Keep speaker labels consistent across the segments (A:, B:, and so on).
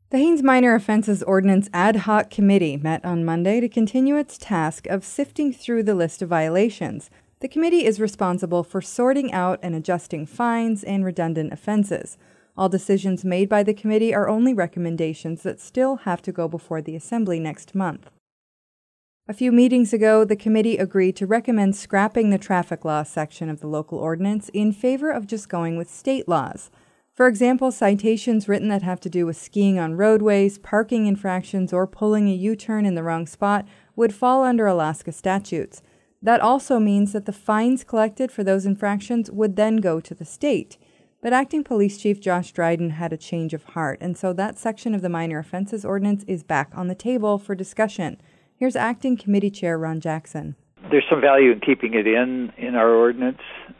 A: The Haines Minor Offences Ordinance Ad Hoc Committee met on Monday to continue its task of sifting through the list of violations. The committee is responsible for sorting out and adjusting fines and redundant offenses. All decisions made by the committee are only recommendations that still have to go before the Assembly next month. A few meetings ago, the committee agreed to recommend scrapping the traffic law section of the local ordinance in favor of just going with state laws. For example, citations written that have to do with skiing on roadways, parking infractions, or pulling a U-turn in the wrong spot would fall under Alaska statutes. That also means that the fines collected for those infractions would then go to the state. But Acting Police Chief Josh Dryden had a change of heart, and so that section of the Minor Offences Ordinance is back on the table for discussion. Here's Acting Committee Chair Ron Jackson.
B: There's some value in keeping it in our ordinance.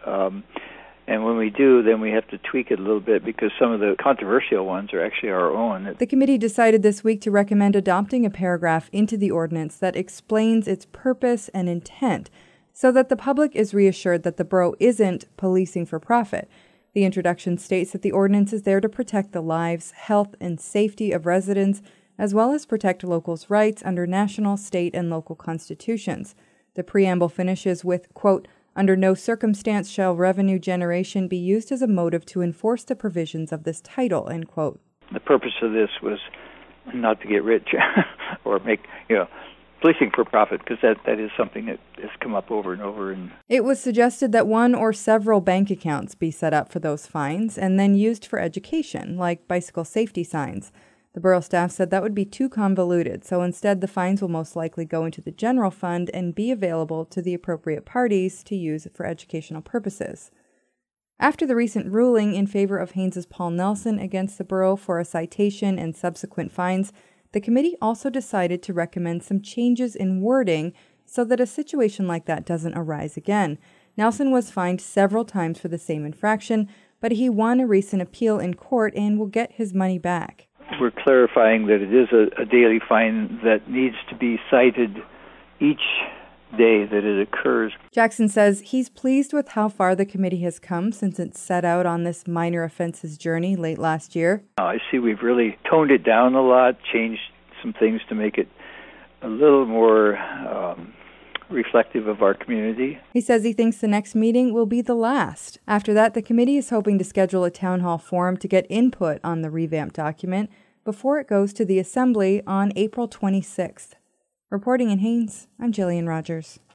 B: And when we do, then we have to tweak it a little bit because some of the controversial ones are actually our own.
A: The committee decided this week to recommend adopting a paragraph into the ordinance that explains its purpose and intent so that the public is reassured that the borough isn't policing for profit. The introduction states that the ordinance is there to protect the lives, health, and safety of residents, as well as protect locals' rights under national, state, and local constitutions. The preamble finishes with, quote, "Under no circumstance shall revenue generation be used as a motive to enforce the provisions of this title," end quote.
B: The purpose of this was not to get rich or make, policing for profit, because that is something that has come up over and over.
A: It was suggested that one or several bank accounts be set up for those fines and then used for education, like bicycle safety signs. The borough staff said that would be too convoluted, so instead the fines will most likely go into the general fund and be available to the appropriate parties to use for educational purposes. After the recent ruling in favor of Haynes's Paul Nelson against the borough for a citation and subsequent fines, the committee also decided to recommend some changes in wording so that a situation like that doesn't arise again. Nelson was fined several times for the same infraction, but he won a recent appeal in court and will get his money back.
B: We're clarifying that it is a daily fine that needs to be cited each day that it occurs.
A: Jackson says he's pleased with how far the committee has come since it set out on this minor offenses journey late last year.
B: I see we've really toned it down a lot, changed some things to make it a little more reflective of our community.
A: He says he thinks the next meeting will be the last. After that, the committee is hoping to schedule a town hall forum to get input on the revamped document before it goes to the Assembly on April 26th. Reporting in Haines, I'm Jillian Rogers.